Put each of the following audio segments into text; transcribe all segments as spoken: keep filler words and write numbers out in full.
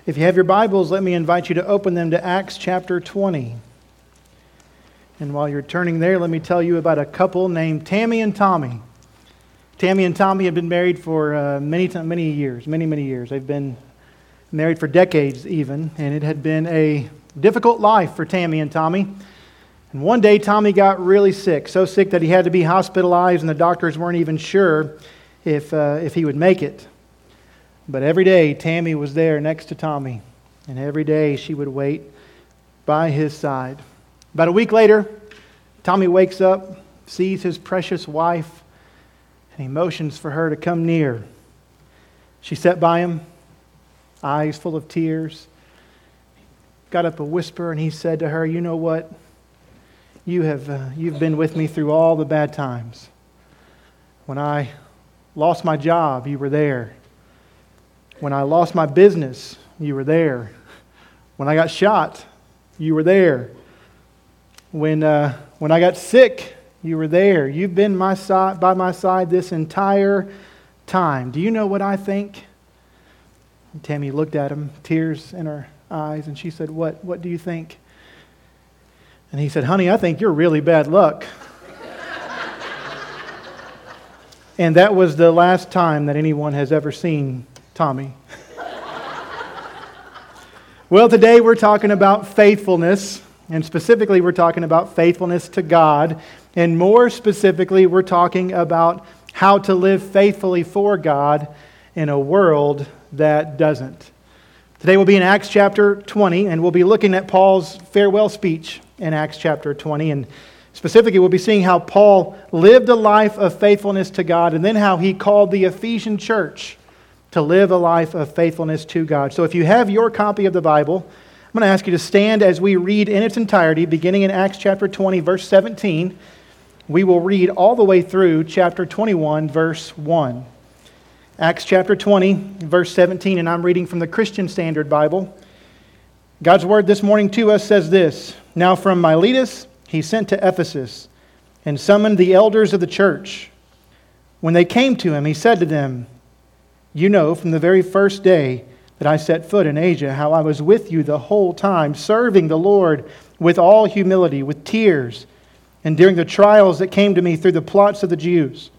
If you have your Bibles, let me invite you to open them to Acts chapter twenty. And while you're turning there, let me tell you about a couple named Tammy and Tommy. Tammy and Tommy have been married for uh, many, many years, many, many years. They've been married for decades even, and it had been a difficult life for Tammy and Tommy. And one day, Tommy got really sick, so sick that he had to be hospitalized, and the doctors weren't even sure if uh, if he would make it. But every day, Tammy was there next to Tommy, and every day she would wait by his side. About a week later, Tommy wakes up, sees his precious wife, and he motions for her to come near. She sat by him, eyes full of tears, got up a whisper, and he said to her, "You know what? You have uh, you've been with me through all the bad times. When I lost my job, you were there. When I lost my business, you were there. When I got shot, you were there. When uh, when I got sick, you were there. You've been my side, by my side this entire time. Do you know what I think?" And Tammy looked at him, tears in her eyes, and she said, "What? What do you think?" And he said, "Honey, I think you're really bad luck." And that was the last time that anyone has ever seen Tommy. Well, today we're talking about faithfulness, and specifically we're talking about faithfulness to God, and more specifically we're talking about how to live faithfully for God in a world that doesn't. Today we'll be in Acts chapter twenty, and we'll be looking at Paul's farewell speech in Acts chapter twenty, and specifically we'll be seeing how Paul lived a life of faithfulness to God, and then how he called the Ephesian church to live a life of faithfulness to God. So if you have your copy of the Bible, I'm going to ask you to stand as we read in its entirety, beginning in Acts chapter twenty, verse seventeen. We will read all the way through chapter twenty-one, verse one. Acts chapter twenty, verse seventeen, and I'm reading from the Christian Standard Bible. God's word this morning to us says this: "Now from Miletus he sent to Ephesus, and summoned the elders of the church. When they came to him, he said to them, 'You know from the very first day that I set foot in Asia how I was with you the whole time, serving the Lord with all humility, with tears, and during the trials that came to me through the plots of the Jews.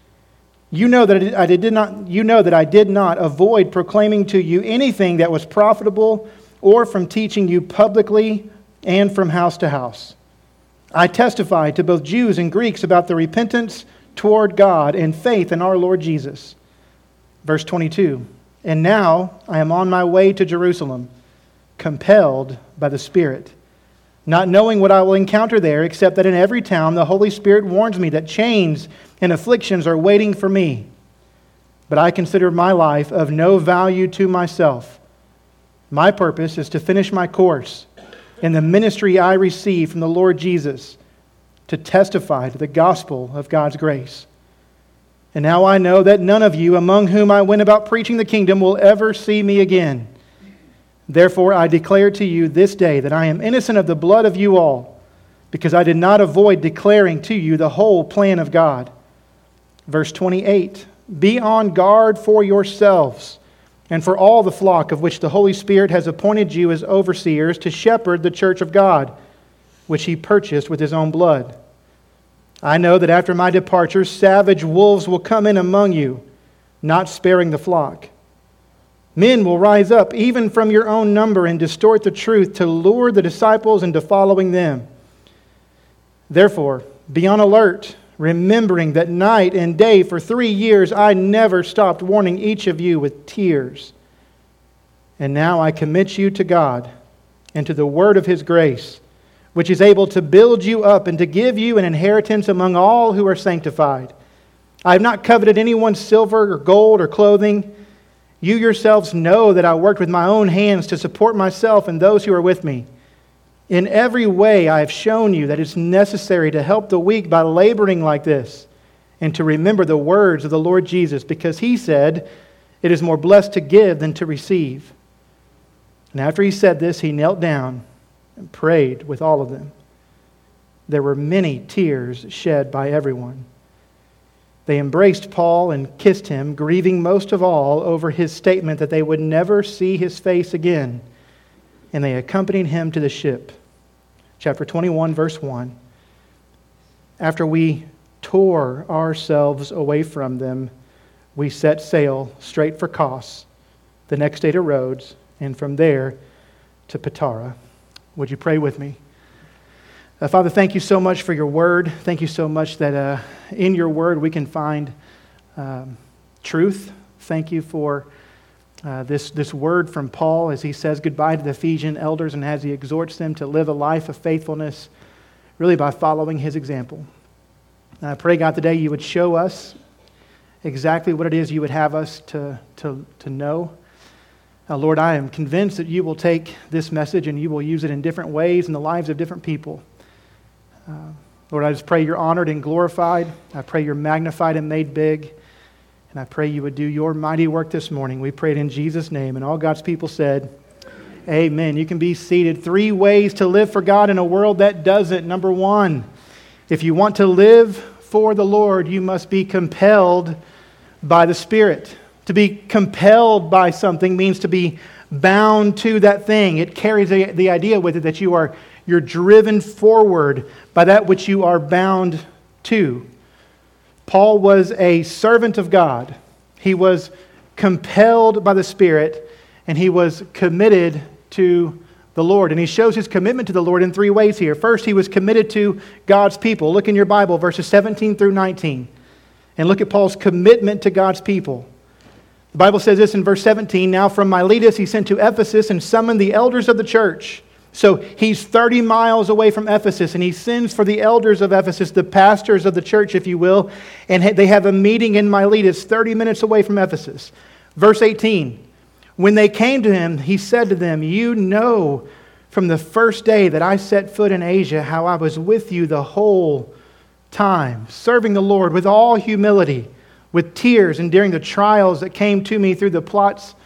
You know that I did not, you know that I did not avoid proclaiming to you anything that was profitable, or from teaching you publicly and from house to house. I testified to both Jews and Greeks about the repentance toward God and faith in our Lord Jesus.'" Verse twenty-two, "And now I am on my way to Jerusalem, compelled by the Spirit, not knowing what I will encounter there, except that in every town the Holy Spirit warns me that chains and afflictions are waiting for me. But I consider my life of no value to myself. My purpose is to finish my course in the ministry I received from the Lord Jesus, to testify to the gospel of God's grace. And now I know that none of you among whom I went about preaching the kingdom will ever see me again. Therefore I declare to you this day that I am innocent of the blood of you all, because I did not avoid declaring to you the whole plan of God." Verse twenty-eight, "Be on guard for yourselves and for all the flock of which the Holy Spirit has appointed you as overseers to shepherd the church of God, which he purchased with his own blood. I know that after my departure, savage wolves will come in among you, not sparing the flock. Men will rise up even from your own number and distort the truth to lure the disciples into following them. Therefore, be on alert, remembering that night and day for three years I never stopped warning each of you with tears. And now I commit you to God and to the word of his grace, which is able to build you up and to give you an inheritance among all who are sanctified. I have not coveted anyone's silver or gold or clothing. You yourselves know that I worked with my own hands to support myself and those who are with me. In every way I have shown you that it's necessary to help the weak by laboring like this, and to remember the words of the Lord Jesus, because he said, 'It is more blessed to give than to receive.'" And after he said this, he knelt down and prayed with all of them. There were many tears shed by everyone. They embraced Paul and kissed him, grieving most of all over his statement that they would never see his face again. And they accompanied him to the ship. Chapter twenty-one, verse one. After we tore ourselves away from them, we set sail straight for Kos, the next day to Rhodes, and from there to Patara. Would you pray with me? Uh, Father, thank you so much for your word. Thank you so much that uh, in your word we can find um, truth. Thank you for uh, this, this word from Paul as he says goodbye to the Ephesian elders and as he exhorts them to live a life of faithfulness, really by following his example. And I pray, God, today you would show us exactly what it is you would have us to, to, to know. Uh, Lord, I am convinced that you will take this message and you will use it in different ways in the lives of different people. Uh, Lord, I just pray you're honored and glorified. I pray you're magnified and made big. And I pray you would do your mighty work this morning. We pray it in Jesus' name. And all God's people said, amen. You can be seated. Three ways to live for God in a world that doesn't. Number one, if you want to live for the Lord, you must be compelled by the Spirit. To be compelled by something means to be bound to that thing. It carries the, the idea with it that you are you're driven forward by that which you are bound to. Paul was a servant of God. He was compelled by the Spirit, and he was committed to the Lord. And he shows his commitment to the Lord in three ways here. First, he was committed to God's people. Look in your Bible, verses seventeen through nineteen. And look at Paul's commitment to God's people. The Bible says this in verse seventeen, "Now from Miletus he sent to Ephesus and summoned the elders of the church." So he's thirty miles away from Ephesus, and he sends for the elders of Ephesus, the pastors of the church, if you will, and they have a meeting in Miletus, thirty minutes away from Ephesus. Verse eighteen, "When they came to him, he said to them, 'You know from the first day that I set foot in Asia how I was with you the whole time, serving the Lord with all humility, with tears, enduring the trials that came to me through the plots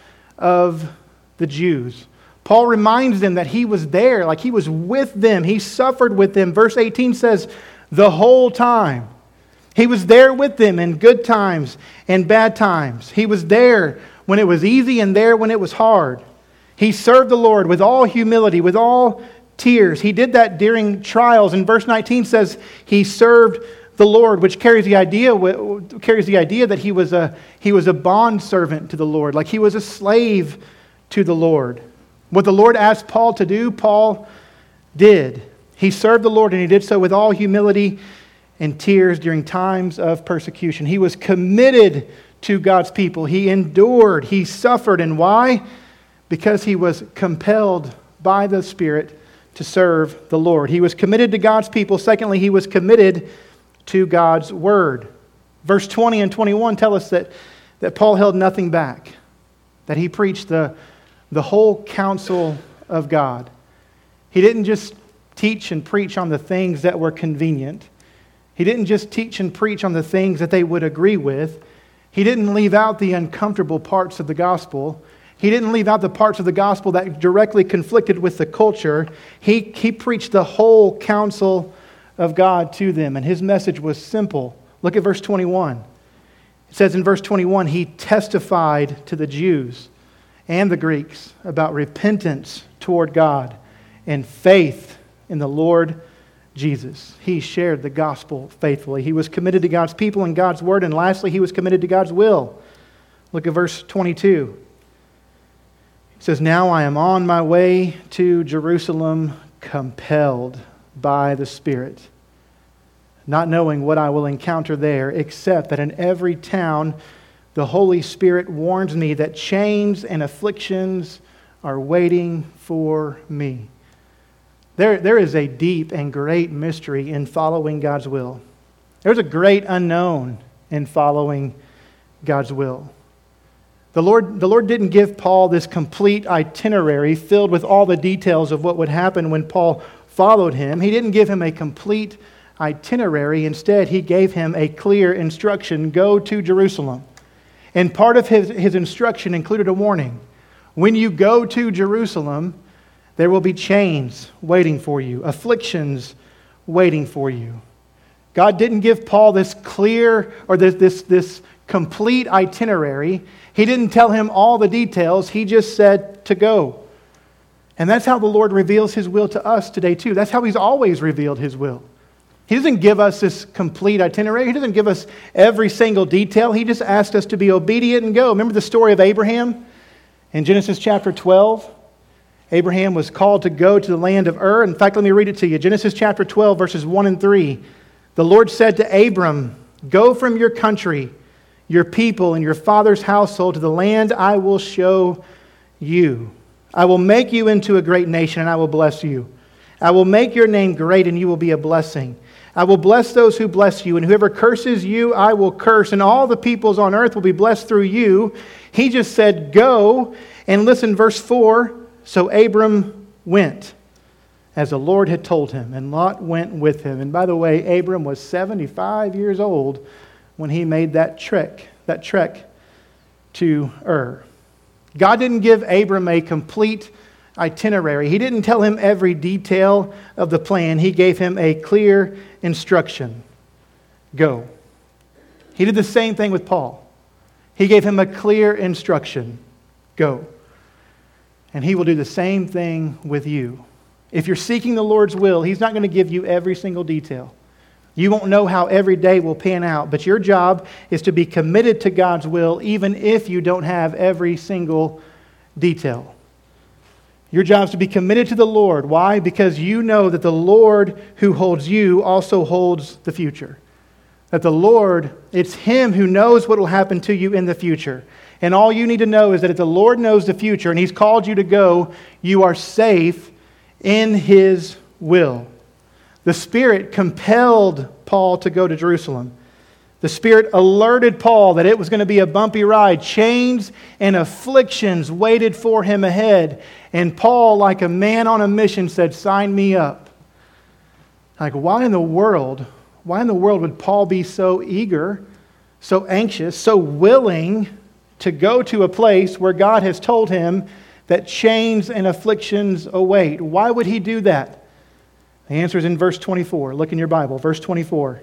of the Jews.'" Paul reminds them that he was there, like he was with them. He suffered with them. Verse eighteen says, the whole time. He was there with them in good times and bad times. He was there when it was easy and there when it was hard. He served the Lord with all humility, with all tears. He did that during trials. And verse nineteen says he served the Lord, which carries the idea carries the idea that he was a he was a bond servant to the Lord, like he was a slave to the Lord. What the Lord asked Paul to do, Paul did. He served the Lord, and he did so with all humility and tears during times of persecution. He was committed to God's people. He endured. He suffered. And why? Because he was compelled by the Spirit to serve the Lord. He was committed to God's people. Secondly, he was committed to God's Word. Verse twenty and twenty-one tell us that, that Paul held nothing back, that he preached the The whole counsel of God. He didn't just teach and preach on the things that were convenient. He didn't just teach and preach on the things that they would agree with. He didn't leave out the uncomfortable parts of the gospel. He didn't leave out the parts of the gospel that directly conflicted with the culture. He, he preached the whole counsel of God to them, and his message was simple. Look at verse twenty-one. It says in verse twenty-one, he testified to the Jews and the Greeks about repentance toward God and faith in the Lord Jesus. He shared the gospel faithfully. He was committed to God's people and God's word. And lastly, he was committed to God's will. Look at verse twenty-two. It says, "Now I am on my way to Jerusalem, compelled by the Spirit, not knowing what I will encounter there, except that in every town the Holy Spirit warns me that chains and afflictions are waiting for me." There, there is a deep and great mystery in following God's will. There's a great unknown in following God's will. The Lord, the Lord didn't give Paul this complete itinerary filled with all the details of what would happen when Paul followed him. He didn't give him a complete itinerary. Instead, he gave him a clear instruction: go to Jerusalem. And part of his, his instruction included a warning. When you go to Jerusalem, there will be chains waiting for you, afflictions waiting for you. God didn't give Paul this clear or this, this, this complete itinerary. He didn't tell him all the details. He just said to go. And that's how the Lord reveals His will to us today too. That's how He's always revealed His will. He doesn't give us this complete itinerary. He doesn't give us every single detail. He just asked us to be obedient and go. Remember the story of Abraham in Genesis chapter twelve? Abraham was called to go to the land of Ur. In fact, let me read it to you. Genesis chapter twelve, verses one and three. The Lord said to Abram, "Go from your country, your people, and your father's household to the land I will show you. I will make you into a great nation, and I will bless you. I will make your name great, and you will be a blessing. I will bless those who bless you, and whoever curses you, I will curse, and all the peoples on earth will be blessed through you." He just said, "Go." And listen, verse four. So Abram went, as the Lord had told him, and Lot went with him. And by the way, Abram was seventy-five years old when he made that trek, that trek to Ur. God didn't give Abram a complete itinerary. He didn't tell him every detail of the plan. He gave him a clear instruction. Go. He did the same thing with Paul. He gave him a clear instruction. Go. And He will do the same thing with you. If you're seeking the Lord's will, He's not going to give you every single detail. You won't know how every day will pan out, but your job is to be committed to God's will even if you don't have every single detail. Your job is to be committed to the Lord. Why? Because you know that the Lord who holds you also holds the future. That the Lord, it's Him who knows what will happen to you in the future. And all you need to know is that if the Lord knows the future and He's called you to go, you are safe in His will. The Spirit compelled Paul to go to Jerusalem. The Spirit alerted Paul that it was going to be a bumpy ride. Chains and afflictions waited for him ahead. And Paul, like a man on a mission, said, "Sign me up." Like, why in the world, why in the world would Paul be so eager, so anxious, so willing to go to a place where God has told him that chains and afflictions await? Why would he do that? The answer is in verse twenty-four. Look in your Bible, verse twenty-four.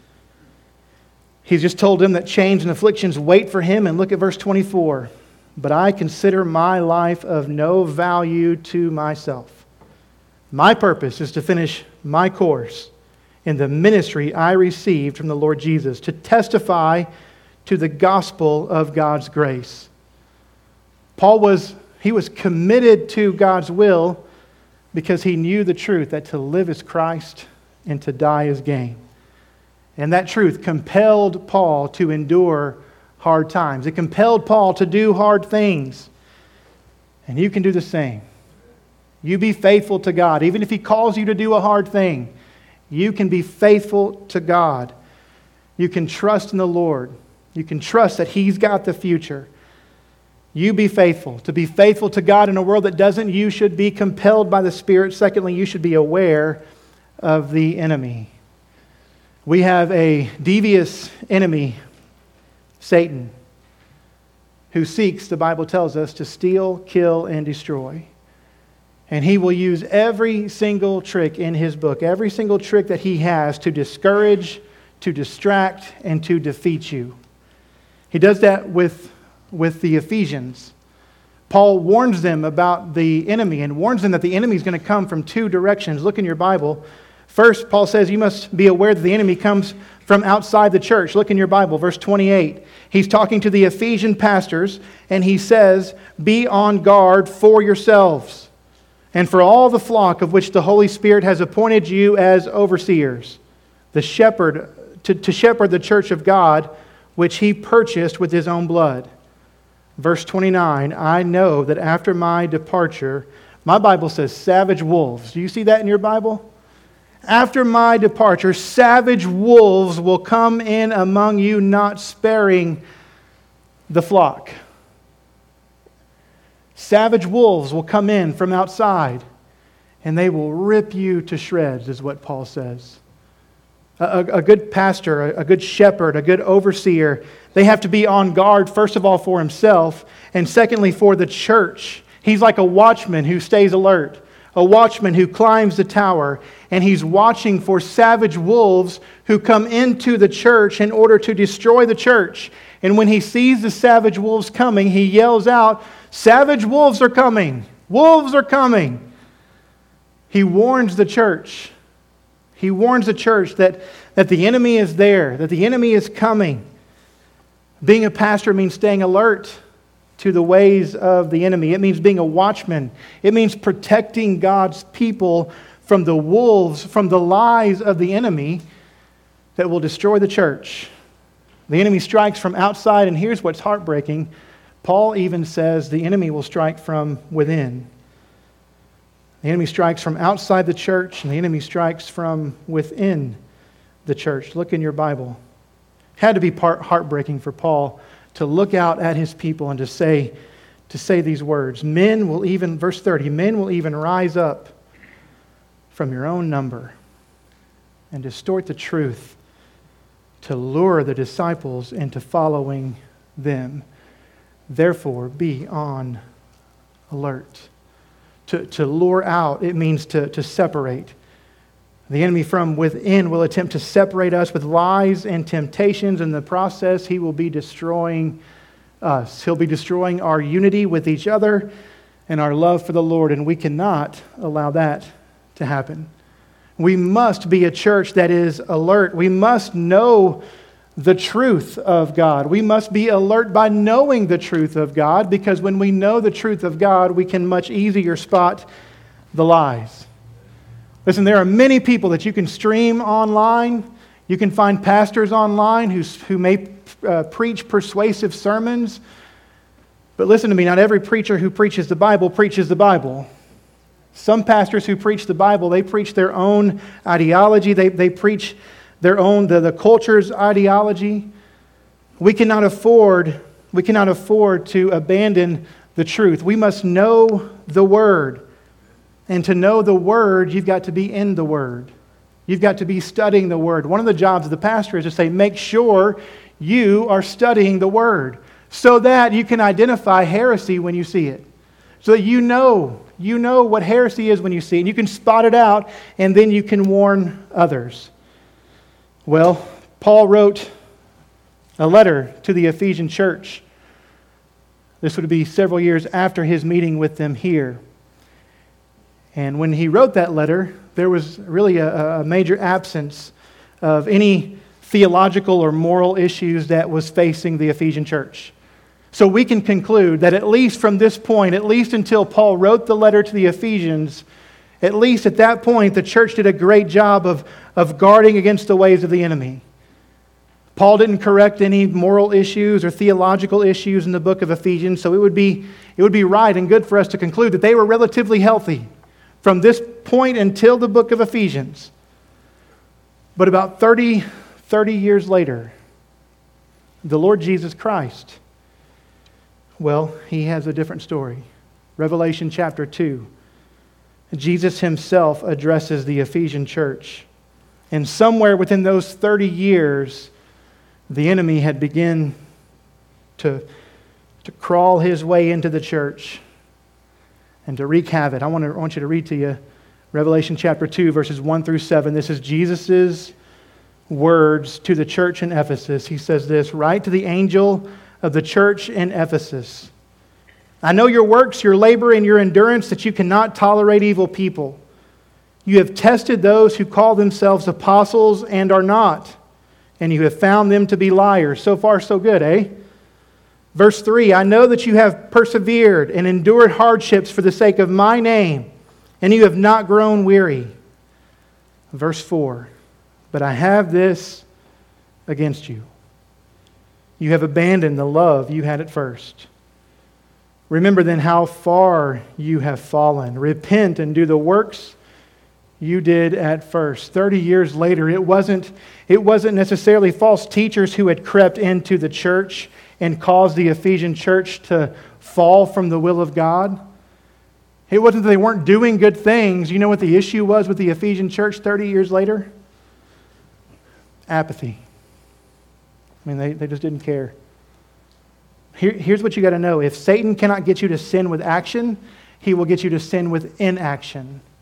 He's just told him that chains and afflictions wait for him. And look at verse twenty-four. "But I consider my life of no value to myself. My purpose is to finish my course in the ministry I received from the Lord Jesus, to testify to the gospel of God's grace." Paul was, he was committed to God's will because he knew the truth that to live is Christ and to die is gain. And that truth compelled Paul to endure hard times. It compelled Paul to do hard things. And you can do the same. You be faithful to God. Even if He calls you to do a hard thing, you can be faithful to God. You can trust in the Lord. You can trust that He's got the future. You be faithful. To be faithful to God in a world that doesn't, you should be compelled by the Spirit. Secondly, you should be aware of the enemy. We have a devious enemy, Satan, who seeks, the Bible tells us, to steal, kill, and destroy. And he will use every single trick in his book, every single trick that he has to discourage, to distract, and to defeat you. He does that with, with the Ephesians. Paul warns them about the enemy and warns them that the enemy is going to come from two directions. Look in your Bible. First, Paul says you must be aware that the enemy comes from outside the church. Look in your Bible, verse twenty-eight. He's talking to the Ephesian pastors, and he says, "Be on guard for yourselves and for all the flock of which the Holy Spirit has appointed you as overseers, the shepherd to, to shepherd the church of God, which He purchased with His own blood." Verse twenty-nine, "I know that after my departure," my Bible says savage wolves. Do you see that in your Bible? "After my departure, savage wolves will come in among you, not sparing the flock." Savage wolves will come in from outside, and they will rip you to shreds, is what Paul says. A, a good pastor, a, a good shepherd, a good overseer, they have to be on guard, first of all, for himself, and secondly, for the church. He's like a watchman who stays alert. a watchman who climbs the tower, and he's watching for savage wolves who come into the church in order to destroy the church. And when he sees the savage wolves coming, he yells out, "Savage wolves are coming! Wolves are coming!" He warns the church. He warns the church that, that the enemy is there, that the enemy is coming. Being a pastor means staying alert to the ways of the enemy. It means being a watchman. It means protecting God's people from the wolves, from the lies of the enemy that will destroy the church. The enemy strikes from outside, and here's what's heartbreaking. Paul even says the enemy will strike from within. The enemy strikes from outside the church, and the enemy strikes from within the church. Look in your Bible. It had to be part heartbreaking for Paul to look out at his people and to say, to say these words. Men will even, verse thirty, men will even rise up from your own number and distort the truth to lure the disciples into following them. Therefore, be on alert. To, to lure out, it means to, to separate. The enemy from within will attempt to separate us with lies and temptations. In the process, he will be destroying us. He'll be destroying our unity with each other and our love for the Lord, and we cannot allow that to happen. We must be a church that is alert. We must know the truth of God. We must be alert by knowing the truth of God, because when we know the truth of God, we can much easier spot the lies. Listen, there are many people that you can stream online. You can find pastors online who, who may uh, preach persuasive sermons. But listen to me, not every preacher who preaches the Bible preaches the Bible. Some pastors who preach the Bible, they preach their own ideology. They, they preach their own, the, the culture's ideology. We cannot afford, we cannot afford to abandon the truth. We must know the Word. And to know the Word, you've got to be in the Word. You've got to be studying the Word. One of the jobs of the pastor is to say, make sure you are studying the Word so that you can identify heresy when you see it. So that you know, you know what heresy is when you see it. And you can spot it out, and then you can warn others. Well, Paul wrote a letter to the Ephesian church. This would be several years after his meeting with them here. And when he wrote that letter, there was really a, a major absence of any theological or moral issues that was facing the Ephesian church. So we can conclude that at least from this point, at least until Paul wrote the letter to the Ephesians, at least at that point, the church did a great job of, of guarding against the ways of the enemy. Paul didn't correct any moral issues or theological issues in the book of Ephesians, so it would be, it would be right and good for us to conclude that they were relatively healthy from this point until the book of Ephesians. But about thirty, thirty years later, the Lord Jesus Christ, well, he has a different story. Revelation chapter two. Jesus himself addresses the Ephesian church. And somewhere within those thirty years, the enemy had begun to, to crawl his way into the church and to wreak havoc. I want, to, I want you to read to you Revelation chapter two, verses one through seven. This is Jesus' words to the church in Ephesus. He says this, "Write to the angel of the church in Ephesus. I know your works, your labor, and your endurance, that you cannot tolerate evil people. You have tested those who call themselves apostles and are not, and you have found them to be liars." So far, so good, eh? Verse three, "I know that you have persevered and endured hardships for the sake of my name, and you have not grown weary." Verse four, "But I have this against you. You have abandoned the love you had at first. Remember then how far you have fallen. Repent and do the works you did at first." Thirty years later, it wasn't, it wasn't necessarily false teachers who had crept into the church and caused the Ephesian church to fall from the will of God. It wasn't that they weren't doing good things. You know what the issue was with the Ephesian church thirty years later? Apathy. I mean, they, they just didn't care. Here, here's what you got to know. If Satan cannot get you to sin with action, he will get you to sin with inaction.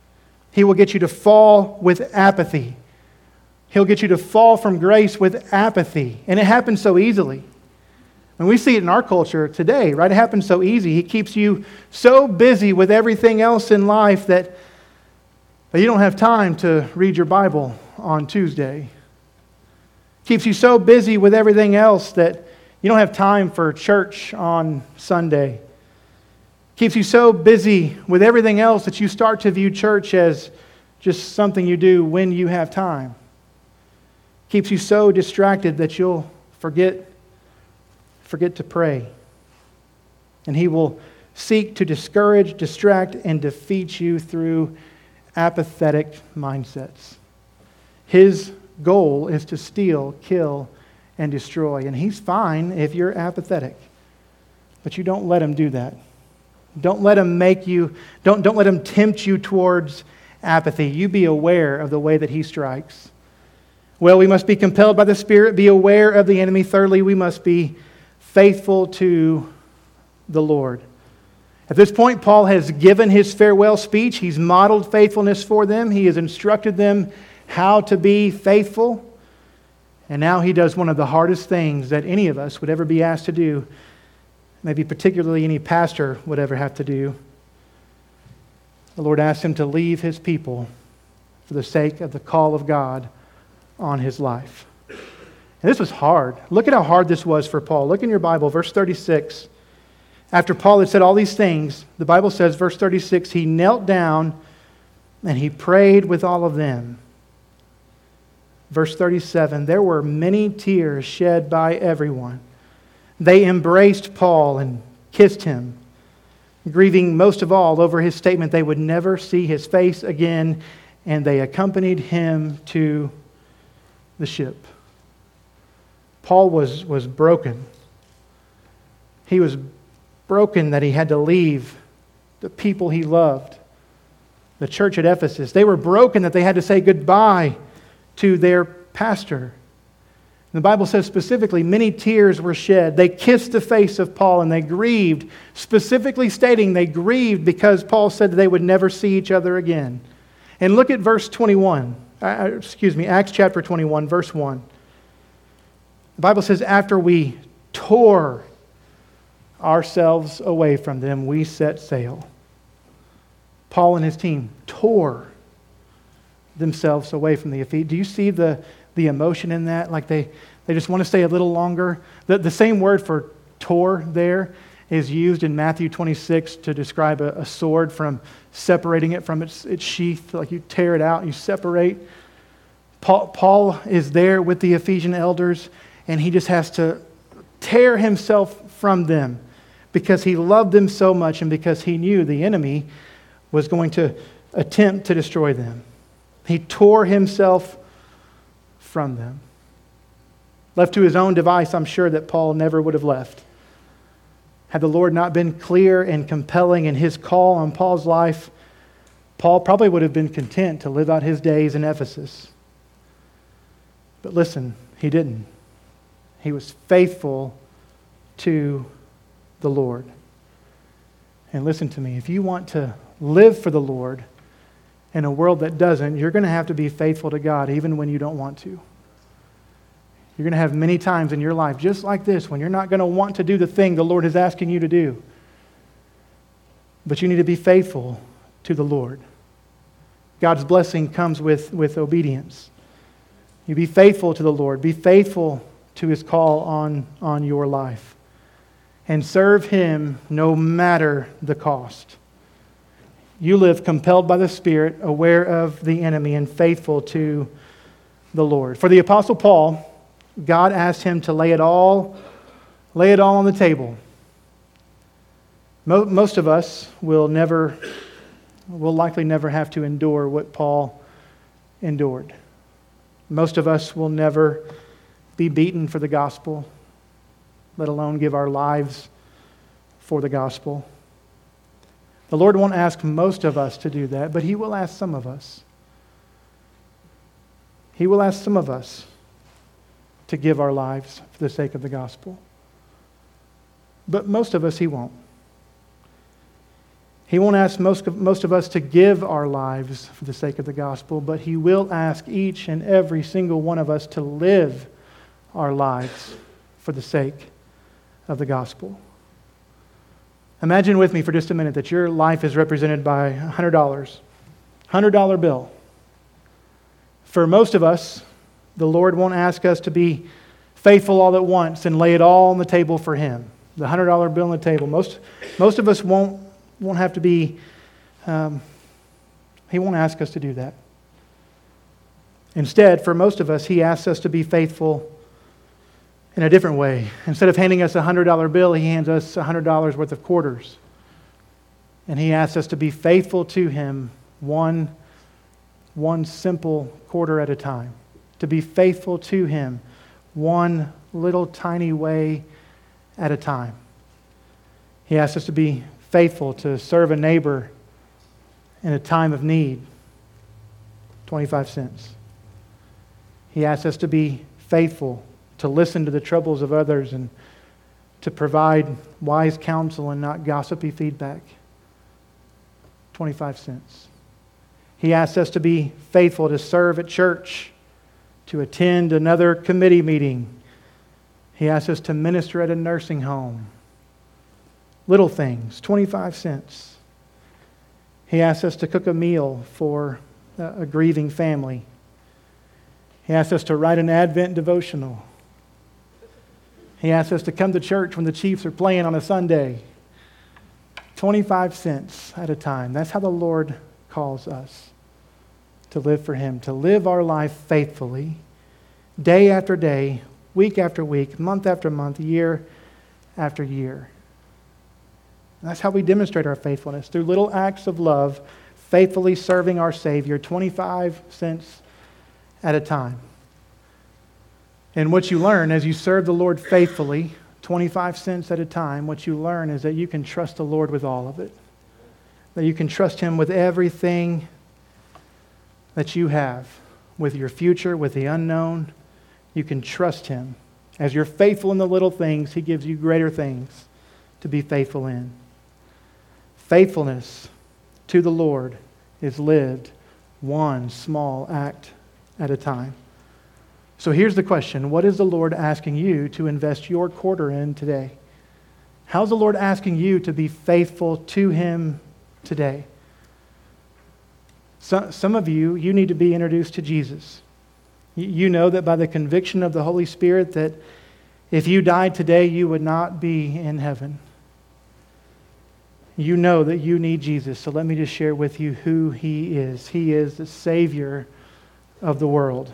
He will get you to fall with apathy. He'll get you to fall from grace with apathy. And it happens so easily. And we see it in our culture today, right? It happens so easy. He keeps you so busy with everything else in life that, that you don't have time to read your Bible on Tuesday. Keeps you so busy with everything else that you don't have time for church on Sunday. Keeps you so busy with everything else that you start to view church as just something you do when you have time. Keeps you so distracted that you'll forget, forget to pray. And he will seek to discourage, distract, and defeat you through apathetic mindsets. His goal is to steal, kill, and destroy. And he's fine if you're apathetic. But you don't let him do that. Don't let him make you, don't, don't let him tempt you towards apathy. You be aware of the way that he strikes. Well, we must be compelled by the Spirit, be aware of the enemy. Thirdly, we must be faithful to the Lord. At this point, Paul has given his farewell speech. He's modeled faithfulness for them. He has instructed them how to be faithful. And now he does one of the hardest things that any of us would ever be asked to do, maybe particularly any pastor would ever have to do. The Lord asked him to leave his people for the sake of the call of God on his life. And this was hard. Look at how hard this was for Paul. Look in your Bible, verse thirty-six. After Paul had said all these things, the Bible says, verse thirty-six, he knelt down and he prayed with all of them. Verse thirty-seven, there were many tears shed by everyone. They embraced Paul and kissed him, grieving most of all over his statement they would never see his face again, and they accompanied him to the ship. Paul was, was broken. He was broken that he had to leave the people he loved, the church at Ephesus. They were broken that they had to say goodbye to their pastor. The Bible says specifically, many tears were shed. They kissed the face of Paul and they grieved, specifically stating they grieved because Paul said that they would never see each other again. And look at verse twenty-one. Uh, excuse me, Acts chapter twenty-one, verse one. The Bible says, after we tore ourselves away from them, we set sail. Paul and his team tore themselves away from the Ephesians. Do you see the, the emotion in that? Like they, they just want to stay a little longer. The, the same word for tore there is used in Matthew twenty-six to describe a, a sword from separating it from its, its sheath. Like you tear it out, you separate. Paul, Paul is there with the Ephesian elders, and he just has to tear himself from them because he loved them so much and because he knew the enemy was going to attempt to destroy them. He tore himself from them. Left to his own device, I'm sure that Paul never would have left. Had the Lord not been clear and compelling in his call on Paul's life, Paul probably would have been content to live out his days in Ephesus. But listen, he didn't. He was faithful to the Lord. And listen to me, if you want to live for the Lord in a world that doesn't, you're going to have to be faithful to God even when you don't want to. You're going to have many times in your life just like this when you're not going to want to do the thing the Lord is asking you to do. But you need to be faithful to the Lord. God's blessing comes with, with obedience. You be faithful to the Lord. Be faithful to His call on, on your life. And serve Him no matter the cost. You live compelled by the Spirit, aware of the enemy, and faithful to the Lord. For the Apostle Paul, God asked him to lay it all, lay it all on the table. Most of us will never, will likely never have to endure what Paul endured. Most of us will never be beaten for the gospel, let alone give our lives for the gospel. The Lord won't ask most of us to do that, but He will ask some of us. He will ask some of us to give our lives for the sake of the gospel. But most of us He won't. He won't ask most of, most of us to give our lives for the sake of the gospel, but He will ask each and every single one of us to live our lives for the sake of the gospel. Imagine with me for just a minute that your life is represented by one hundred dollars. one hundred dollar bill. For most of us, the Lord won't ask us to be faithful all at once and lay it all on the table for Him. The one hundred dollar bill on the table. Most, most of us won't, won't have to be, um, He won't ask us to do that. Instead, for most of us, He asks us to be faithful in a different way. Instead of handing us a one hundred dollar bill, He hands us one hundred dollars worth of quarters. And He asks us to be faithful to Him one, one simple quarter at a time. To be faithful to Him one little tiny way at a time. He asks us to be faithful to serve a neighbor in a time of need. twenty-five cents. He asks us to be faithful to listen to the troubles of others and to provide wise counsel and not gossipy feedback. twenty-five cents. He asks us to be faithful to serve at church, to attend another committee meeting. He asks us to minister at a nursing home. Little things, twenty-five cents. He asks us to cook a meal for a grieving family. He asks us to write an Advent devotional. He asks us to come to church when the Chiefs are playing on a Sunday. twenty-five cents at a time. That's how the Lord calls us to live for Him, to live our life faithfully, day after day, week after week, month after month, year after year. And that's how we demonstrate our faithfulness, through little acts of love, faithfully serving our Savior, twenty-five cents at a time. And what you learn as you serve the Lord faithfully, twenty-five cents at a time, what you learn is that you can trust the Lord with all of it. That you can trust Him with everything that you have, with your future, with the unknown. You can trust Him. As you're faithful in the little things, He gives you greater things to be faithful in. Faithfulness to the Lord is lived one small act at a time. So here's the question. What is the Lord asking you to invest your quarter in today? How's the Lord asking you to be faithful to Him today? So, some of you, you need to be introduced to Jesus. You know that by the conviction of the Holy Spirit that if you died today, you would not be in heaven. You know that you need Jesus. So let me just share with you who He is. He is the Savior of the world.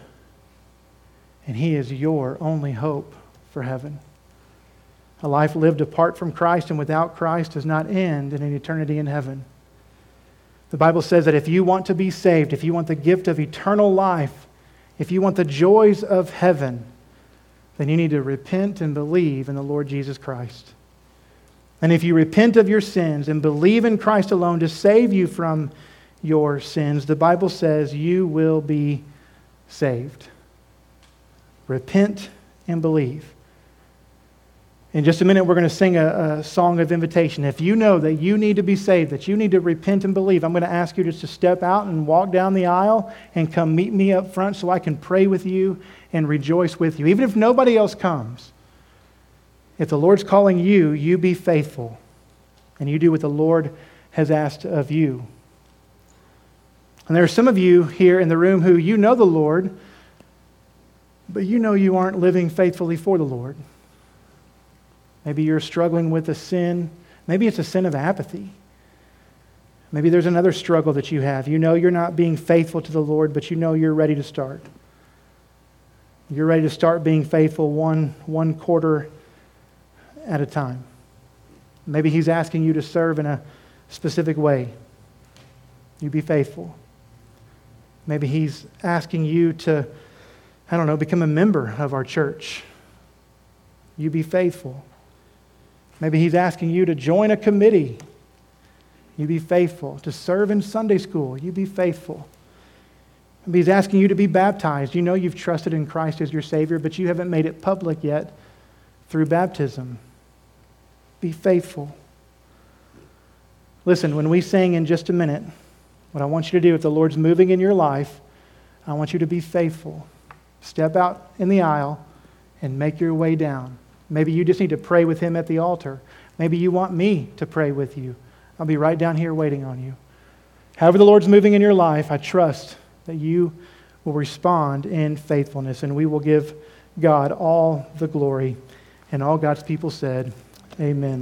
And He is your only hope for heaven. A life lived apart from Christ and without Christ does not end in an eternity in heaven. The Bible says that if you want to be saved, if you want the gift of eternal life, if you want the joys of heaven, then you need to repent and believe in the Lord Jesus Christ. And if you repent of your sins and believe in Christ alone to save you from your sins, the Bible says you will be saved. Repent and believe. In just a minute, we're going to sing a, a song of invitation. If you know that you need to be saved, that you need to repent and believe, I'm going to ask you just to step out and walk down the aisle and come meet me up front so I can pray with you and rejoice with you. Even if nobody else comes, if the Lord's calling you, you be faithful and you do what the Lord has asked of you. And there are some of you here in the room who you know the Lord, but you know you aren't living faithfully for the Lord. Maybe you're struggling with a sin. Maybe it's a sin of apathy. Maybe there's another struggle that you have. You know you're not being faithful to the Lord, but you know you're ready to start. You're ready to start being faithful one, one quarter at a time. Maybe He's asking you to serve in a specific way. You be faithful. Maybe He's asking you to, I don't know, become a member of our church. You be faithful. Maybe He's asking you to join a committee. You be faithful. To serve in Sunday school. You be faithful. Maybe He's asking you to be baptized. You know you've trusted in Christ as your Savior, but you haven't made it public yet through baptism. Be faithful. Listen, when we sing in just a minute, what I want you to do, if the Lord's moving in your life, I want you to be faithful. Step out in the aisle and make your way down. Maybe you just need to pray with him at the altar. Maybe you want me to pray with you. I'll be right down here waiting on you. However the Lord's moving in your life, I trust that you will respond in faithfulness, and we will give God all the glory. And all God's people said, amen.